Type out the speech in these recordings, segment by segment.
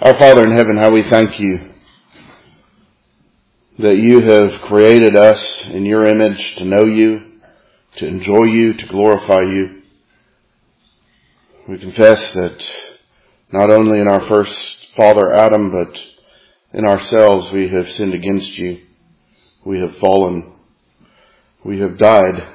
Our Father in heaven, how we thank you that you have created us in your image to know you, to enjoy you, to glorify you. We confess that not only in our first father Adam, but in ourselves we have sinned against you. We have fallen. We have died.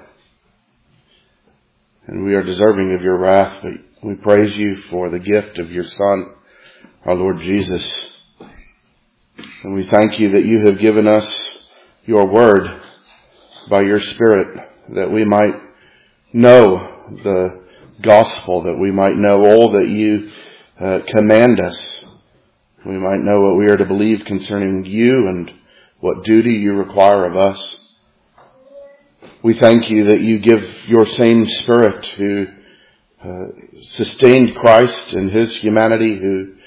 And we are deserving of your wrath, but we praise you for the gift of your Son, our Lord Jesus. And we thank you that you have given us your word by your Spirit, that we might know the gospel, that we might know all that you command us. We might know what we are to believe concerning you and what duty you require of us. We thank you that you give your same Spirit who sustained Christ in his humanity,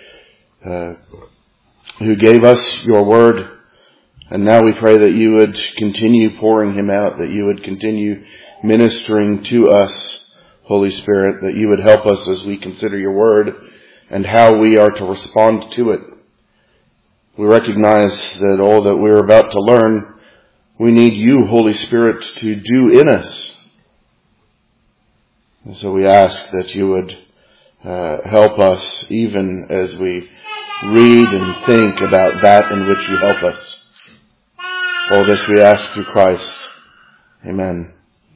who gave us your word. And now we pray that you would continue pouring him out, that you would continue ministering to us, Holy Spirit, that you would help us as we consider your word and how we are to respond to it. We recognize that all that we're about to learn, we need you, Holy Spirit, to do in us. And so we ask that you would help us even as we read and think about that in which you help us. All this we ask through Christ. Amen.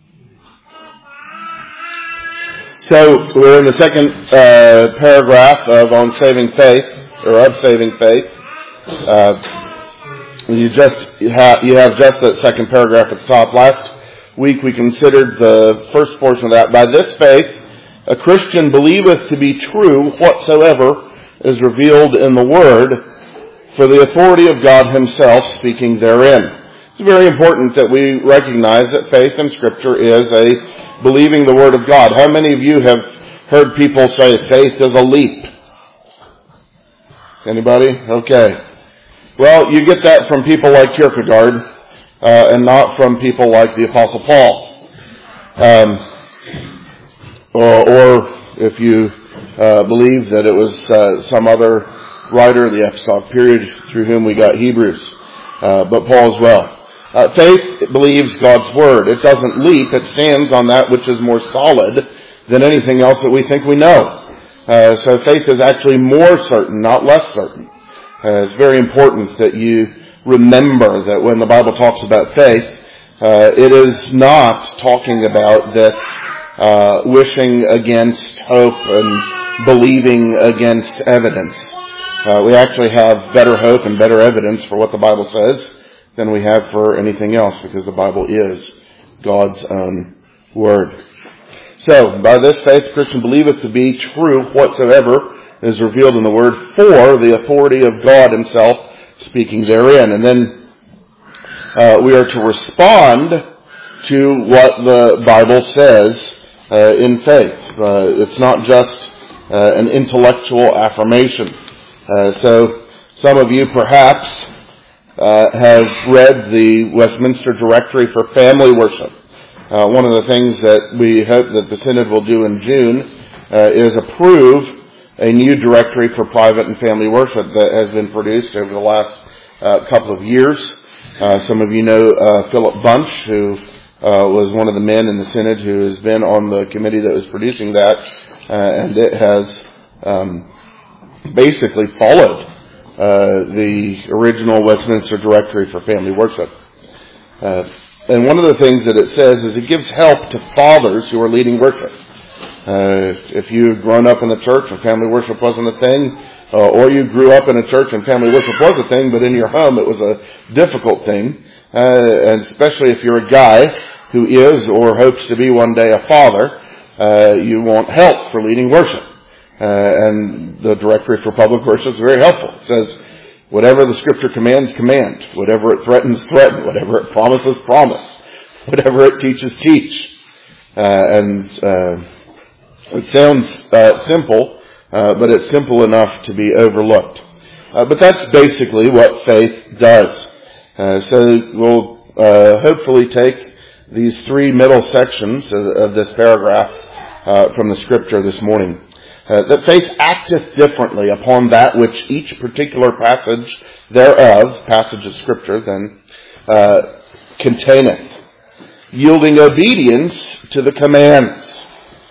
So we're in the second paragraph of On Saving Faith, or of Saving Faith. You have just that second paragraph at the top. Last week we considered the first portion of that. By this faith, a Christian believeth to be true whatsoever is revealed in the Word, for the authority of God himself speaking therein. It's very important that we recognize that faith in Scripture is a believing the Word of God. How many of you have heard people say faith is a leap? Anybody? Okay. Well, you get that from people like Kierkegaard, and not from people like the Apostle Paul. Or if you believe that it was some other writer of the apostolic period through whom we got Hebrews, but Paul as well. Faith believes God's Word. It doesn't leap. It stands on that which is more solid than anything else that we think we know. So faith is actually more certain, not less certain. It's very important that you remember that when the Bible talks about faith, it is not talking about this wishing against hope and believing against evidence. We actually have better hope and better evidence for what the Bible says than we have for anything else, because the Bible is God's own Word. So, by this faith, the Christian believeth to be true whatsoever is revealed in the Word, for the authority of God himself speaking therein. And then we are to respond to what the Bible says in faith. It's not just an intellectual affirmation. So some of you perhaps have read the Westminster Directory for Family Worship. One of the things that we hope that the Synod will do in June is approve a new directory for private and family worship that has been produced over the last couple of years. Some of you know Philip Bunch, who was one of the men in the Synod who has been on the committee that was producing that, and it has basically followed the original Westminster Directory for Family Worship. And one of the things that it says is it gives help to fathers who are leading worship. If you've grown up in the church and family worship wasn't a thing, or you grew up in a church and family worship was a thing, but in your home it was a difficult thing, and especially if you're a guy who is or hopes to be one day a father, you want help for leading worship. And the Directory for Public Worship is very helpful. It says, whatever the Scripture commands, command. Whatever it threatens, threaten. Whatever it promises, promise. Whatever it teaches, teach. It sounds simple, but it's simple enough to be overlooked. But that's basically what faith does. So we'll hopefully take these three middle sections of this paragraph from the Scripture this morning. that faith acteth differently upon that which each particular passage thereof, passage of Scripture then, containeth, yielding obedience to the commands.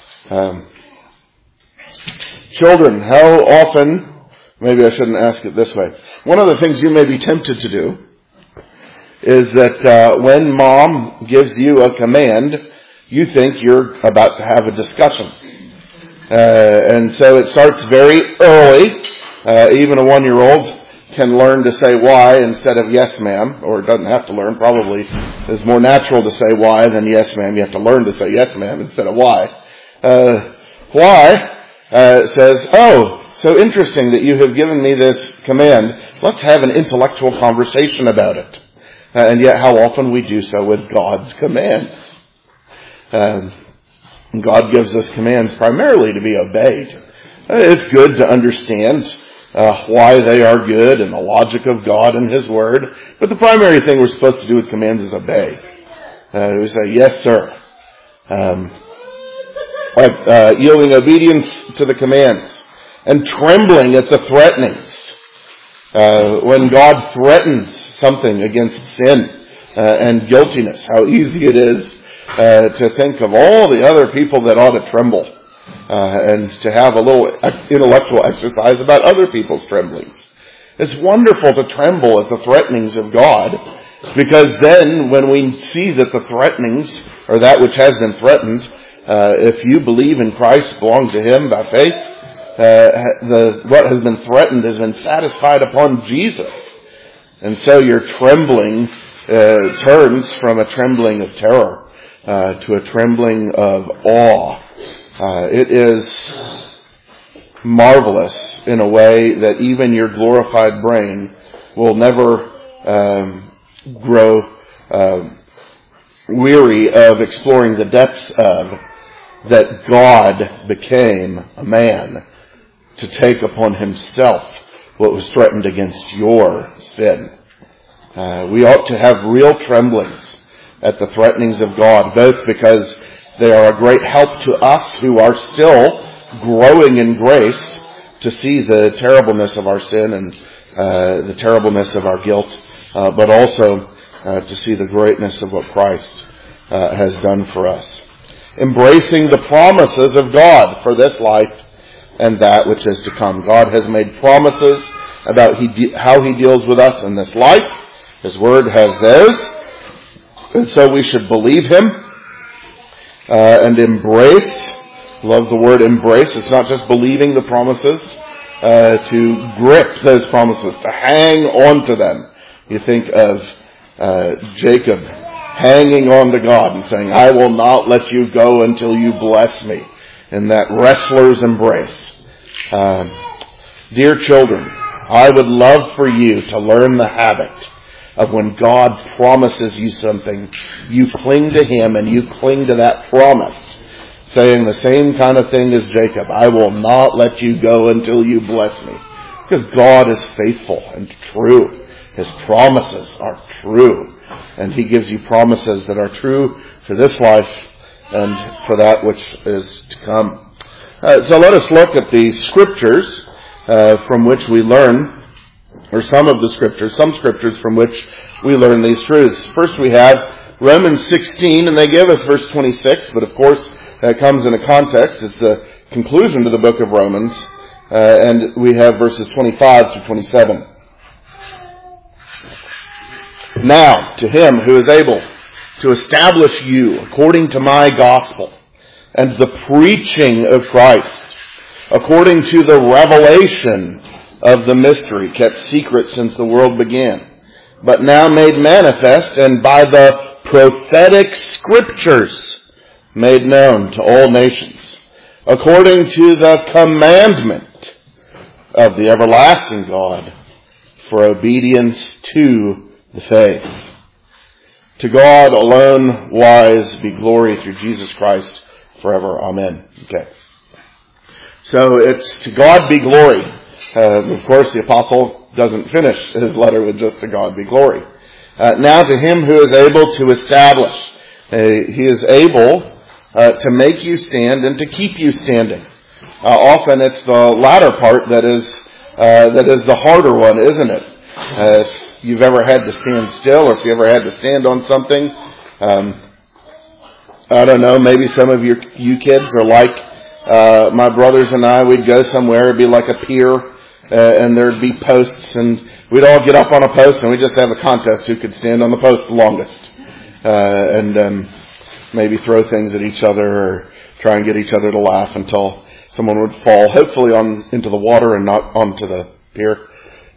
Children, how often, maybe I shouldn't ask it this way, one of the things you may be tempted to do is that when mom gives you a command, you think you're about to have a discussion. And so it starts very early. Even a 1-year-old can learn to say why instead of yes ma'am, or it doesn't have to learn. Probably it's more natural to say why than yes ma'am. You have to learn to say yes ma'am instead of why. Why says, oh, so interesting that you have given me this command. Let's have an intellectual conversation about it. And yet how often we do so with God's commands. God gives us commands primarily to be obeyed. It's good to understand why they are good and the logic of God and His Word. But the primary thing we're supposed to do with commands is obey. We say, yes, sir. Yielding obedience to the commands. And trembling at the threatenings. When God threatens something against sin and guiltiness, how easy it is to think of all the other people that ought to tremble. And to have a little intellectual exercise about other people's tremblings. It's wonderful to tremble at the threatenings of God, because then when we see that the threatenings, or that which has been threatened, if you believe in Christ, belong to Him by faith, what has been threatened has been satisfied upon Jesus. And so your trembling turns from a trembling of terror to a trembling of awe. It is marvelous in a way that even your glorified brain will never grow weary of exploring the depths of, that God became a man to take upon Himself what was threatened against your sin. We ought to have real tremblings at the threatenings of God, both because they are a great help to us who are still growing in grace to see the terribleness of our sin and the terribleness of our guilt, but also to see the greatness of what Christ has done for us. Embracing the promises of God for this life and that which is to come. God has made promises about how He deals with us in this life. His Word has those. And so we should believe Him and embrace. Love the word embrace. It's not just believing the promises. To grip those promises. To hang on to them. You think of Jacob hanging on to God and saying, I will not let you go until you bless me. In that wrestler's embrace. Dear children, I would love for you to learn the habit of when God promises you something, you cling to Him and you cling to that promise, saying the same kind of thing as Jacob. I will not let you go until you bless me. Because God is faithful and true. His promises are true. And He gives you promises that are true for this life and for that which is to come. So let us look at the Scriptures from which we learn, or some Scriptures from which we learn these truths. First we have Romans 16, and they give us verse 26, but of course that comes in a context. It's the conclusion to the book of Romans, and we have verses 25 to 27. Now, to Him who is able to establish you according to my gospel and the preaching of Christ, according to the revelation of the mystery kept secret since the world began, but now made manifest and by the prophetic Scriptures made known to all nations, according to the commandment of the everlasting God, for obedience to the faith. To God alone wise be glory through Jesus Christ forever. Amen. Okay. So it's to God be glory. Of course, the apostle doesn't finish his letter with just to God be glory. Now to Him who is able to establish. He is able to make you stand and to keep you standing Often it's the latter part that is the harder one, isn't it? If you've ever had to stand still, or if you ever had to stand on something, I don't know, maybe some of you kids are like my brothers and I. We'd go somewhere, it'd be like a pier, and there'd be posts, and we'd all get up on a post, and we'd just have a contest who could stand on the post the longest, and maybe throw things at each other, or try and get each other to laugh until someone would fall, hopefully into the water and not onto the pier.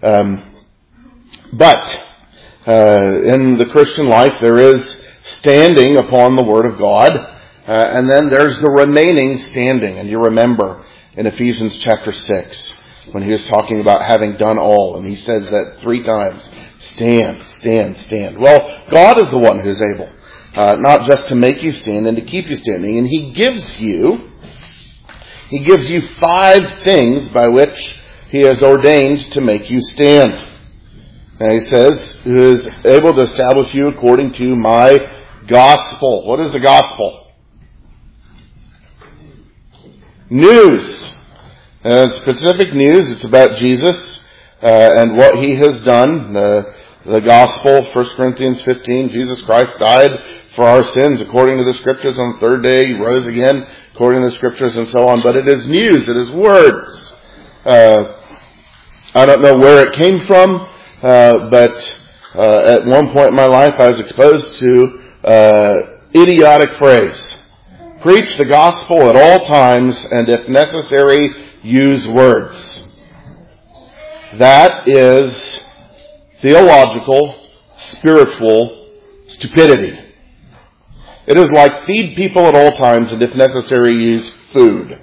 But in the Christian life, there is standing upon the Word of God, and then there's the remaining standing. And you remember in Ephesians chapter 6, when he was talking about having done all, and he says that 3 times, stand, stand, stand. Well, God is the one who's able, not just to make you stand and to keep you standing, and He gives you 5 things by which He has ordained to make you stand. And He says, who is able to establish you according to my gospel. What is the gospel? News. Specific news. It's about Jesus and what He has done. The gospel, 1 Corinthians 15, Jesus Christ died for our sins according to the Scriptures. On the 3rd day He rose again according to the Scriptures, and so on. But it is news. It is words. I don't know where it came from, but at one point in my life I was exposed to idiotic phrase. Preach the gospel at all times, and if necessary, use words. That is theological, spiritual stupidity. It is like feed people at all times, and if necessary, use food.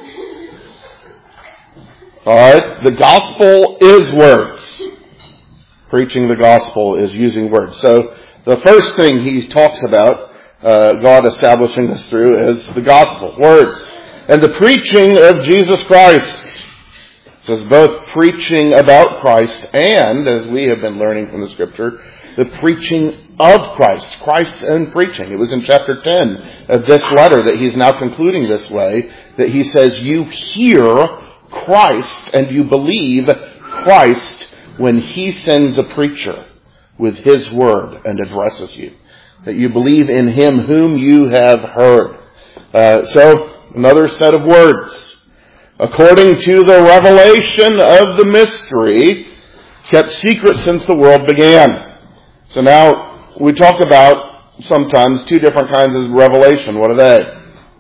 Alright? The gospel is words. Preaching the gospel is using words. So, the first thing he talks about, God establishing us through, is the gospel, words. And the preaching of Jesus Christ. It says both preaching about Christ and, as we have been learning from the Scripture, the preaching of Christ. Christ's own preaching. It was in chapter 10 of this letter that he's now concluding this way, that he says, you hear Christ and you believe Christ when He sends a preacher with His word and addresses you. That you believe in Him whom you have heard. So, another set of words. According to the revelation of the mystery, kept secret since the world began. So now, we talk about sometimes 2 different kinds of revelation. What are they?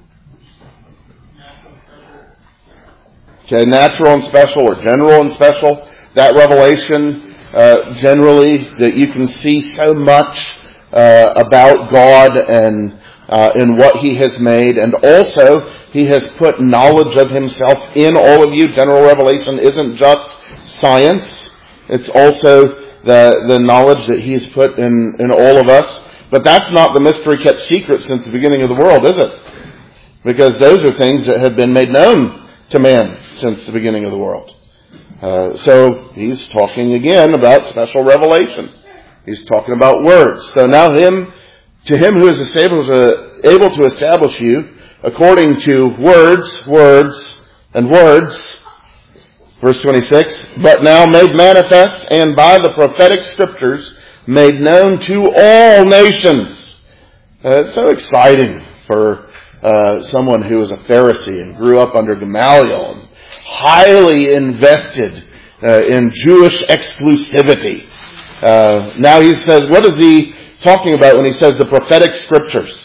Okay, natural and special, or general and special. That revelation, generally, that you can see so much about God and in what He has made, and also He has put knowledge of Himself in all of you. General revelation isn't just science; it's also the knowledge that He's put in all of us. But that's not the mystery kept secret since the beginning of the world, is it? Because those are things that have been made known to man since the beginning of the world. So he's talking again about special revelation. He's talking about words. So now to him who is able to establish you according to words, and words. Verse 26, but now made manifest and by the prophetic Scriptures made known to all nations. It's so exciting for someone who was a Pharisee and grew up under Gamaliel and highly invested in Jewish exclusivity. Now he says, what is he talking about when he says the prophetic Scriptures?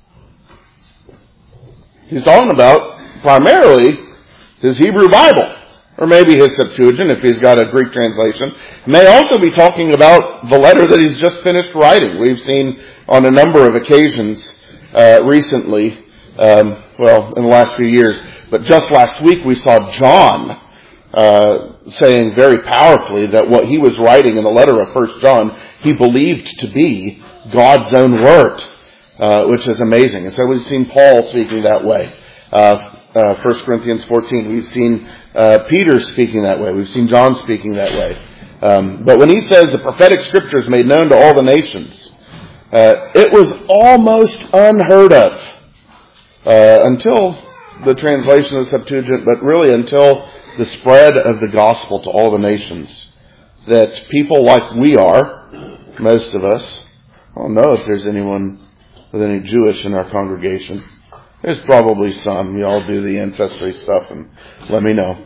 He's talking about primarily his Hebrew Bible, or maybe his Septuagint if he's got a Greek translation. He may also be talking about the letter that he's just finished writing. We've seen on a number of occasions recently, in the last few years, but just last week we saw John saying very powerfully that what he was writing in the letter of 1 John, he believed to be God's own word, which is amazing. And so we've seen Paul speaking that way. 1 Corinthians 14, we've seen Peter speaking that way. We've seen John speaking that way. But when he says the prophetic Scriptures made known to all the nations, it was almost unheard of until the translation of the Septuagint, but really until the spread of the gospel to all the nations, that people like we are, most of us, I don't know if there's anyone with any Jewish in our congregation. There's probably some. You all do the ancestry stuff and let me know.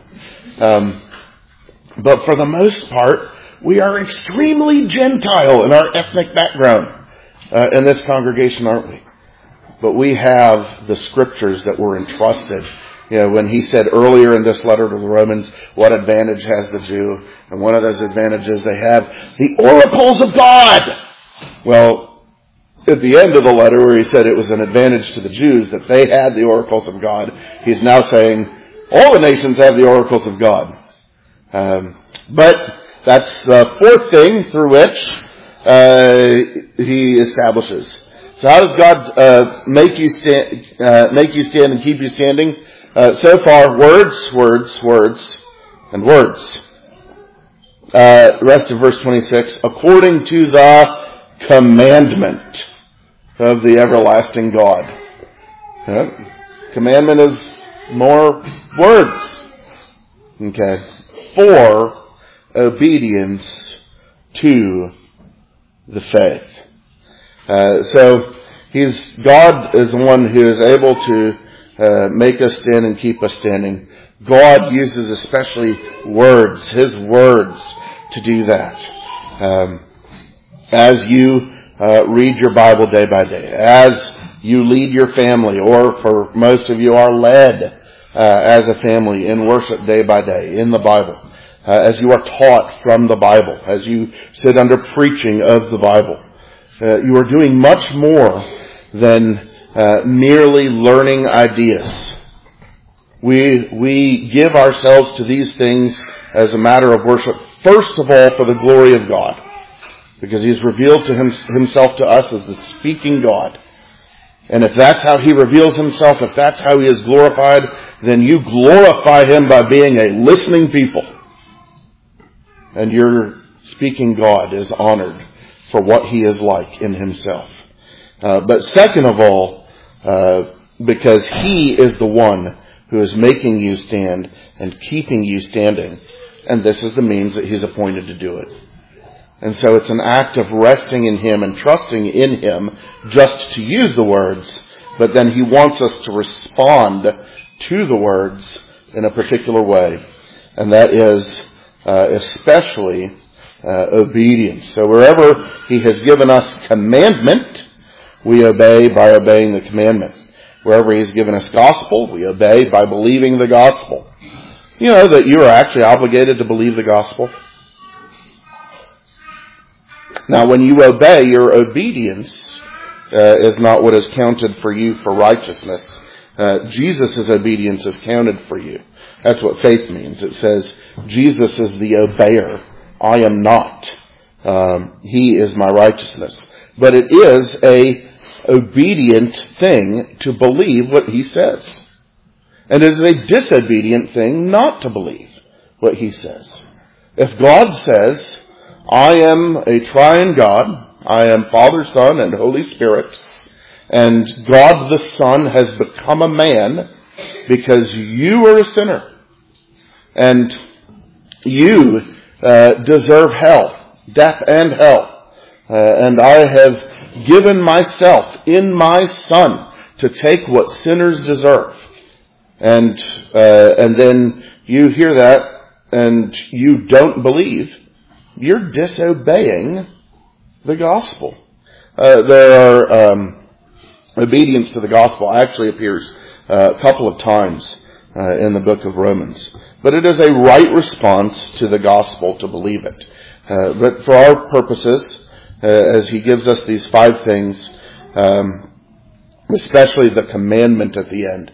But for the most part, we are extremely Gentile in our ethnic background in this congregation, aren't we? But we have the scriptures that were entrusted. You know, when he said earlier in this letter to the Romans, what advantage has the Jew? And one of those advantages they have, the oracles of God. Well, at the end of the letter where he said it was an advantage to the Jews that they had the oracles of God, he's now saying all the nations have the oracles of God. But that's the fourth thing through which he establishes. So how does God make you stand and keep you standing? So far, words, and words. The rest of verse 26, according to the commandment of the everlasting God. Commandment is more words. Okay. For obedience to the faith. So God is the one who is able to make us stand and keep us standing. God uses especially words, His words, to do that. As you read your Bible day by day, as you lead your family, or for most of you are led as a family in worship day by day in the Bible, as you are taught from the Bible, as you sit under preaching of the Bible, you are doing much more than merely learning ideas. We give ourselves to these things as a matter of worship, first of all for the glory of God, because He's revealed to Himself to us as the speaking God. And if that's how He reveals Himself, if that's how He is glorified, then you glorify Him by being a listening people. And your speaking God is honored for what He is like in Himself. But second of all, because He is the one who is making you stand and keeping you standing. And this is the means that He's appointed to do it. And so it's an act of resting in Him and trusting in Him just to use the words, but then He wants us to respond to the words in a particular way. And that is especially obedience. So wherever He has given us commandment, we obey by obeying the commandment. Wherever He's given us gospel, we obey by believing the gospel. You know that you are actually obligated to believe the gospel? Now, when you obey, your obedience is not what is counted for you for righteousness. Jesus' obedience is counted for you. That's what faith means. It says, Jesus is the obeyer. I am not. He is my righteousness. But it is a obedient thing to believe what He says. And it is a disobedient thing not to believe what He says. If God says, I am a triune God, I am Father, Son, and Holy Spirit, and God the Son has become a man because you are a sinner, and you deserve hell, death and hell, and I have given myself in my Son to take what sinners deserve. And then you hear that and you don't believe, you're disobeying the gospel. Obedience to the gospel actually appears a couple of times in the book of Romans. But it is a right response to the gospel to believe it. But for our purposes, as he gives us these 5 things, especially the commandment at the end,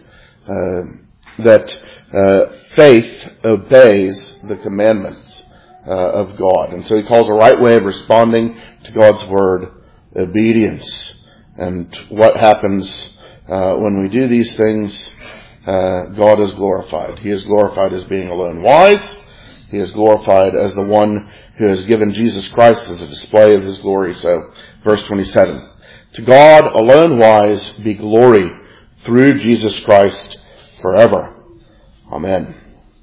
that faith obeys the commandments of God. And so he calls a right way of responding to God's word obedience. And what happens when we do these things? God is glorified. He is glorified as being alone wise. He is glorified as the one who has given Jesus Christ as a display of His glory. So, verse 27. To God alone wise be glory through Jesus Christ forever. Amen.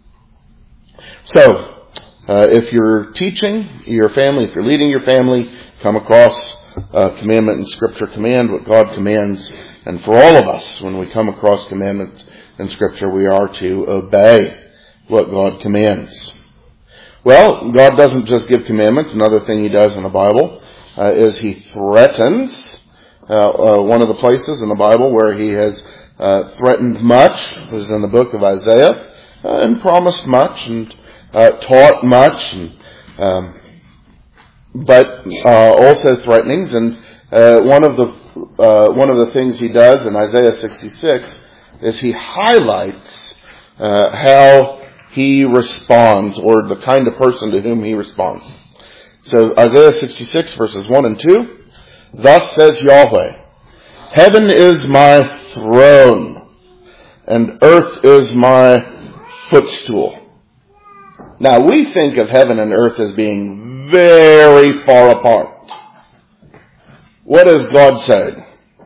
So, if you're teaching your family, if you're leading your family, come across a commandment in Scripture, command what God commands. And for all of us, when we come across commandments in Scripture, we are to obey what God commands. Well, God doesn't just give commandments. Another thing He does in the Bible is He threatens. One of the places in the Bible where He has threatened much is in the book of Isaiah, and promised much and taught much, and but also threatenings. And one of the things He does in Isaiah 66 is He highlights how He responds, or the kind of person to whom He responds. So Isaiah 66 verses 1 and 2, thus says Yahweh, heaven is my throne, and earth is my footstool. Now we think of heaven and earth as being very far apart. What does God say?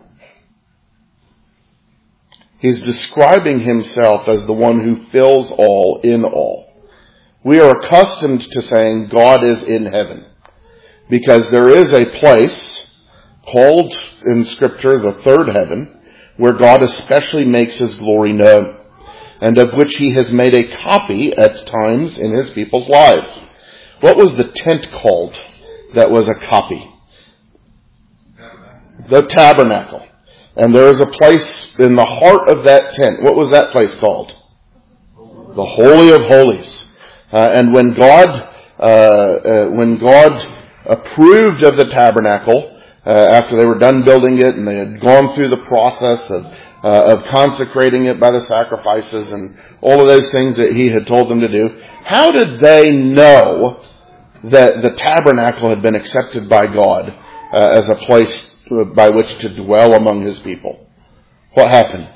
He's describing Himself as the one who fills all in all. We are accustomed to saying God is in heaven, because there is a place called in Scripture the third heaven, where God especially makes His glory known, and of which He has made a copy at times in His people's lives. What was the tent called that was a copy? The tabernacle. And there is a place in the heart of that tent. What was that place called? The Holy of Holies. And when God approved of the tabernacle, after they were done building it and they had gone through the process of consecrating it by the sacrifices and all of those things that He had told them to do, how did they know that the tabernacle had been accepted by God as a place by which to dwell among His people? What happened?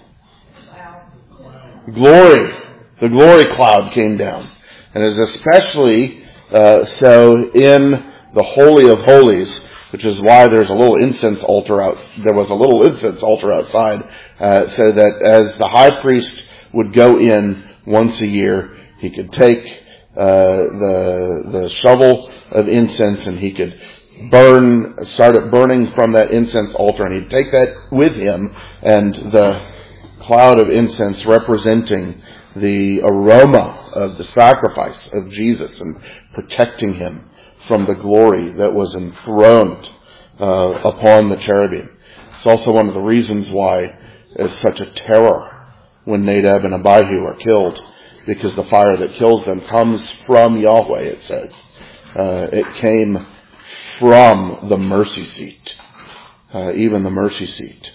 Glory. The glory cloud came down. And is especially so in the Holy of Holies, which is why there's a little incense altar out. There was a little incense altar outside, so that as the high priest would go in once a year, he could take the shovel of incense and he could start it burning from that incense altar, and he'd take that with him, and the cloud of incense representing the aroma of the sacrifice of Jesus and protecting Him from the glory that was enthroned upon the cherubim. It's also one of the reasons why there's such a terror when Nadab and Abihu are killed, because the fire that kills them comes from Yahweh, it says. It came from the mercy seat. Even the mercy seat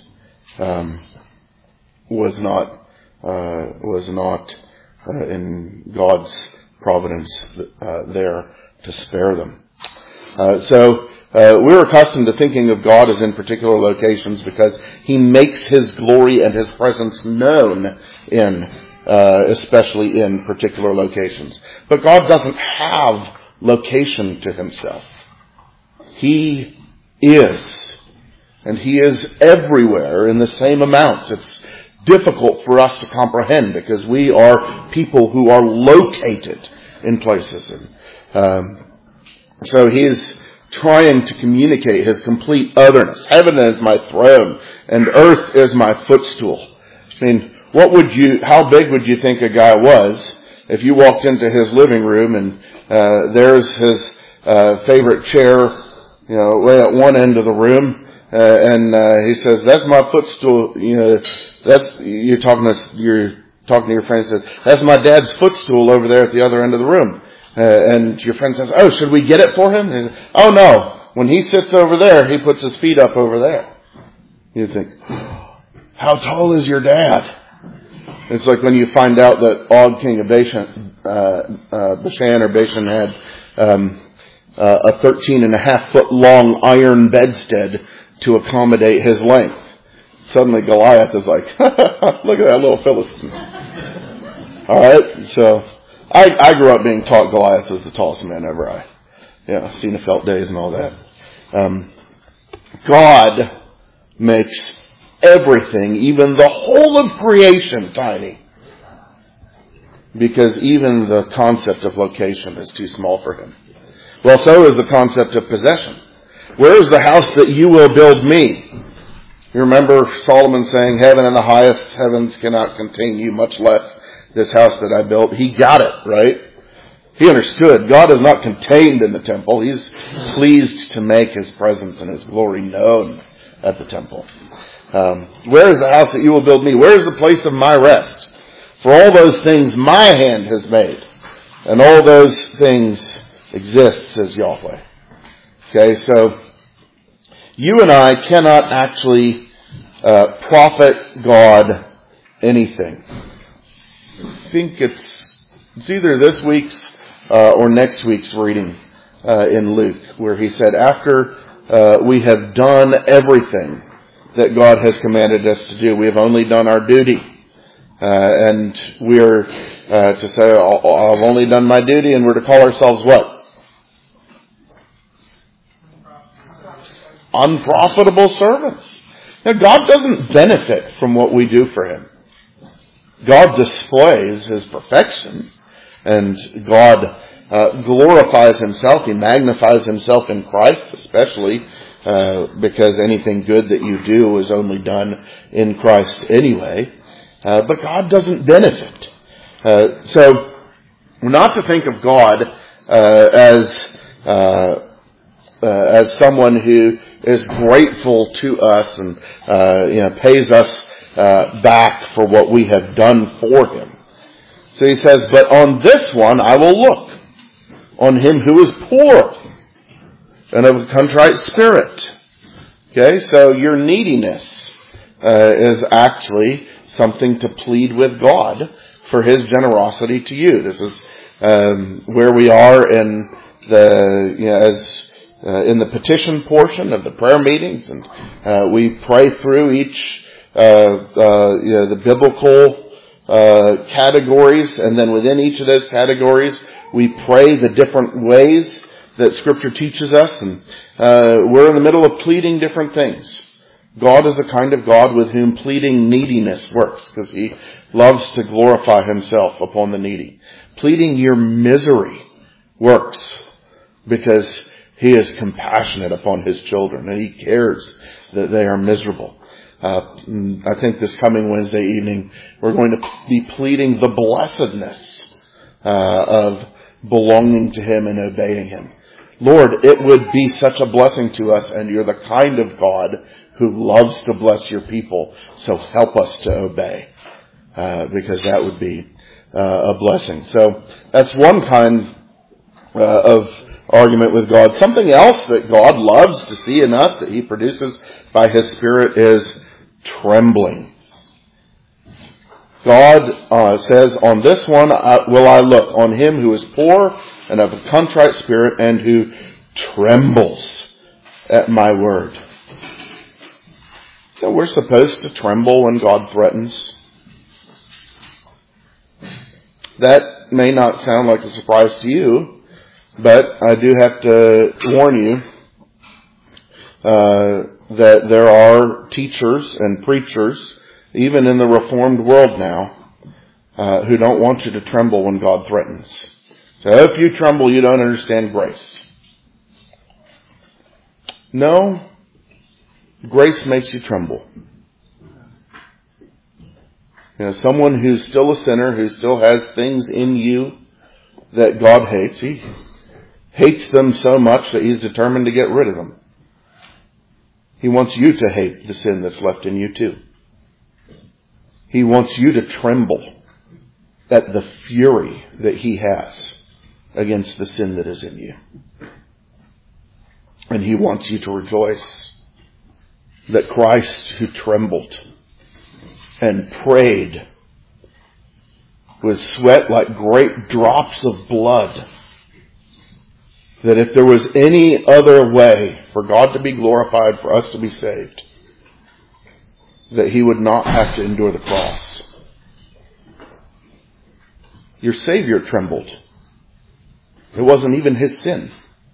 was not in God's providence there to spare them. So we're accustomed to thinking of God as in particular locations because He makes His glory and His presence known especially in particular locations. But God doesn't have location to Himself. He is. And He is everywhere in the same amount. It's difficult for us to comprehend because we are people who are located in places. So He's trying to communicate His complete otherness. Heaven is my throne and earth is my footstool. I mean, how big would you think a guy was if you walked into his living room and there's his favorite chair, way at one end of the room, and he says, "That's my footstool." You're talking to your friend and says, "That's my dad's footstool over there at the other end of the room." And your friend says, "Oh, should we get it for him?" And, "Oh no, when he sits over there, he puts his feet up over there." You think, "How tall is your dad?" It's like when you find out that Og, king of Bashan had a 13.5-foot long iron bedstead to accommodate his length. Suddenly Goliath is like, "Look at that little Philistine." All right, so I grew up being taught Goliath was the tallest man ever. Seen felt days and all that. God makes everything, even the whole of creation, tiny. because even the concept of location is too small for him. Well, so is the concept of possession. Where is the house that you will build me? You remember Solomon saying, heaven and the highest heavens cannot contain you, much less this house that I built. He got it, right? He understood. God is not contained in the temple. He's pleased to make His presence and His glory known at the temple. Where is the house that you will build me? Where is the place of my rest? For all those things my hand has made, and all those things exist, says Yahweh. Okay, so you and I cannot actually profit God anything. I think it's either this week's or next week's reading in Luke, where he said, after we have done everything that God has commanded us to do, we have only done our duty. And we're to say, I've only done my duty, and we're to call ourselves what? Unprofitable servants. Now, God doesn't benefit from what we do for Him. God displays His perfection, and God glorifies Himself. He magnifies Himself in Christ, especially because anything good that you do is only done in Christ anyway. But God doesn't benefit. So, not to think of God as someone who is grateful to us and pays us back for what we have done for Him. So he says, but on this one I will look, on him who is poor and of a contrite spirit. Okay, so your neediness is actually something to plead with God for His generosity to you. This is where we are in in the petition portion of the prayer meetings, and we pray through each the biblical categories, and then within each of those categories we pray the different ways that Scripture teaches us, and we're in the middle of pleading different things. God is the kind of God with whom pleading neediness works, because He loves to glorify Himself upon the needy. Pleading your misery works because He is compassionate upon His children, and He cares that they are miserable. I think this coming Wednesday evening, we're going to be pleading the blessedness of belonging to Him and obeying Him. Lord, it would be such a blessing to us, and You're the kind of God who loves to bless Your people, so help us to obey, because that would be a blessing. So that's one kind of argument with God. Something else that God loves to see in us, that He produces by His Spirit, is trembling. God says, on this one will I look, on him who is poor and of a contrite spirit, and who trembles at my word. So we're supposed to tremble when God threatens. That may not sound like a surprise to you, but I do have to warn you that there are teachers and preachers, even in the Reformed world now, who don't want you to tremble when God threatens. So if you tremble, you don't understand grace. No, grace makes you tremble. Someone who's still a sinner, who still has things in you that God hates, He hates them so much that He's determined to get rid of them. He wants you to hate the sin that's left in you too. He wants you to tremble at the fury that He has against the sin that is in you. And He wants you to rejoice that Christ, who trembled and prayed with sweat like great drops of blood, that if there was any other way for God to be glorified, for us to be saved, that He would not have to endure the cross. Your Savior trembled. It wasn't even His sin.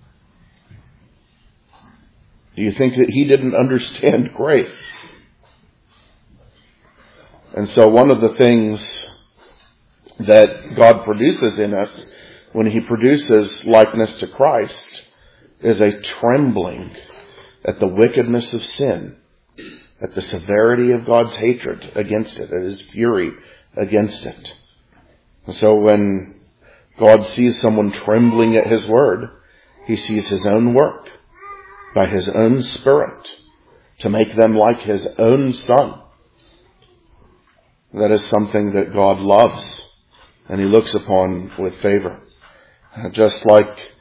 Do you think that He didn't understand grace? And so one of the things that God produces in us when He produces likeness to Christ is a trembling at the wickedness of sin, at the severity of God's hatred against it, at His fury against it. And so when God sees someone trembling at His word, He sees His own work by His own Spirit to make them like His own Son. That is something that God loves and He looks upon with favor. Just like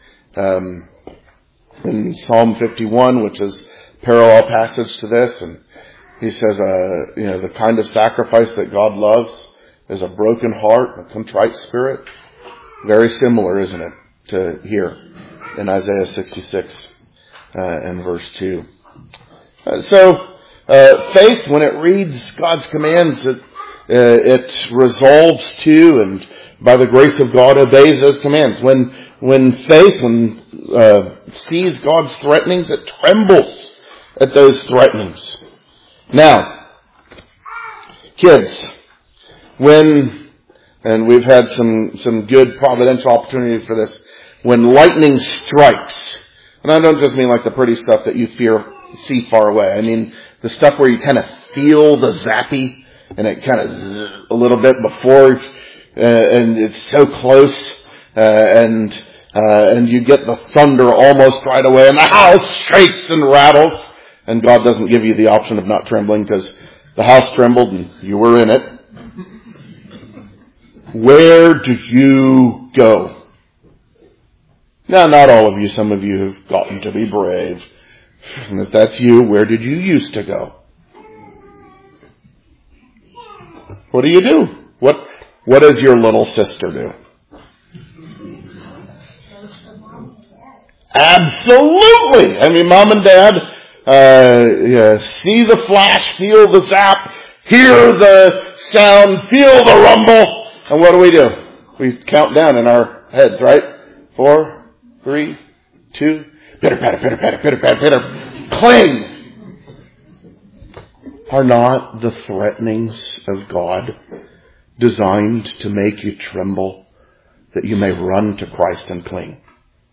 in Psalm 51, which is a parallel passage to this, and he says, the kind of sacrifice that God loves is a broken heart, a contrite spirit. Very similar, isn't it, to here in Isaiah 66 and verse 2. So faith, when it reads God's commands, it resolves to, and by the grace of God, obeys those commands. When faith sees God's threatenings, it trembles at those threatenings. Now, kids, and we've had some good providential opportunity for this, when lightning strikes, and I don't just mean like the pretty stuff that you see far away. I mean the stuff where you kind of feel the zappy, and it kind of a little bit before, and it's so close, and you get the thunder almost right away, and the house shakes and rattles, and God doesn't give you the option of not trembling because the house trembled and you were in it. Where do you go? Now, not all of you. Some of you have gotten to be brave. And if that's you, where did you used to go? What do you do? What does your little sister do? Absolutely! I mean, Mom and Dad see the flash, feel the zap, hear the sound, feel the rumble, and what do? We count down in our heads, right? 4, 3, 2, pitter, patter, pitter, patter, pitter, patter, pitter, cling! Are not the threatenings of God designed to make you tremble, that you may run to Christ and cling?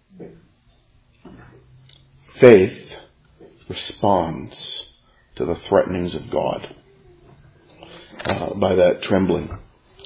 Faith responds to the threatenings of God by that trembling.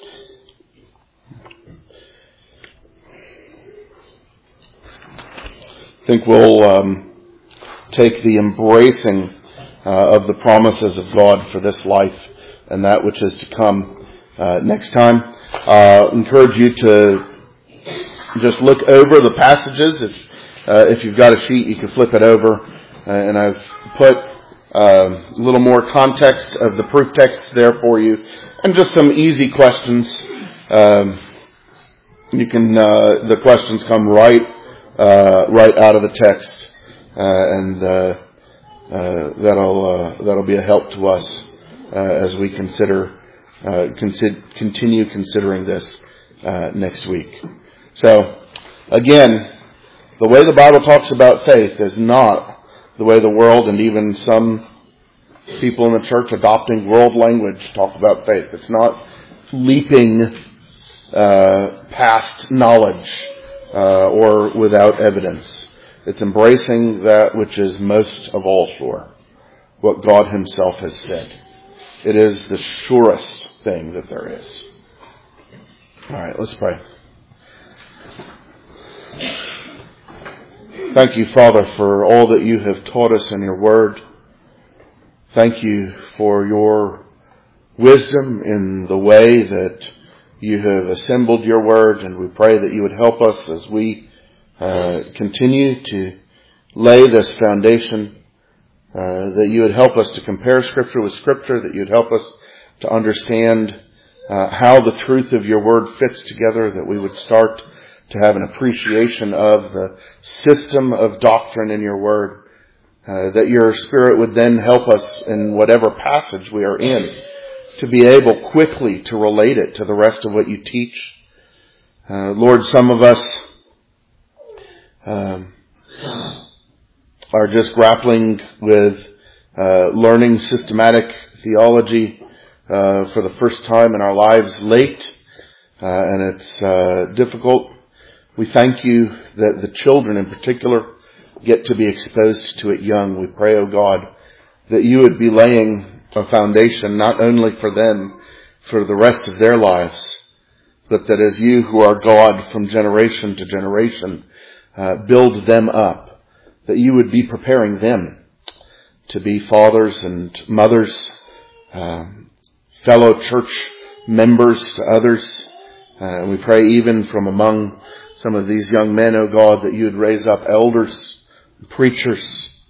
I think we'll take the embracing of the promises of God for this life and that which is to come next time. Encourage you to just look over the passages. If you've got a sheet, you can flip it over. And I've put a little more context of the proof texts there for you, and just some easy questions. The questions come right out of the text, and that'll be a help to us as we continue considering this next week. So, again, the way the Bible talks about faith is not the way the world and even some people in the church adopting world language talk about faith. It's not leaping past knowledge or without evidence. It's embracing that which is most of all sure, what God Himself has said. It is the surest thing that there is. All right, let's pray. Thank you, Father, for all that you have taught us in your word. Thank you for your wisdom in the way that you have assembled your word, and we pray that you would help us as we continue to lay this foundation, that you would help us to compare Scripture with Scripture, that you would help us to understand how the truth of your word fits together, that we would start to have an appreciation of the system of doctrine in your word, that your Spirit would then help us in whatever passage we are in to be able quickly to relate it to the rest of what you teach. Lord, some of us are just grappling with learning systematic theology for the first time in our lives late. and it's difficult. We thank you that the children in particular get to be exposed to it young. We pray, O God, that you would be laying a foundation not only for them, for the rest of their lives, but that as you who are God from generation to generation, build them up, that you would be preparing them to be fathers and mothers, fellow church members to others. And we pray even from among some of these young men, O God, that you would raise up elders, preachers,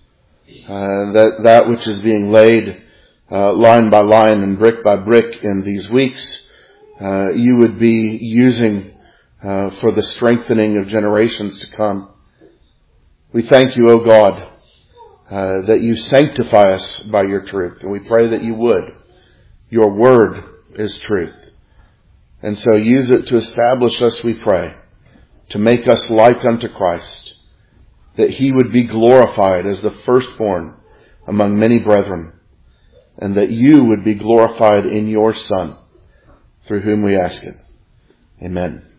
that which is being laid line by line and brick by brick in these weeks, you would be using for the strengthening of generations to come. We thank you, O God, that you sanctify us by your truth, and we pray that you would. Your word is truth. And so use it to establish us, we pray, to make us like unto Christ, that he would be glorified as the firstborn among many brethren, and that you would be glorified in your Son, through whom we ask it. Amen.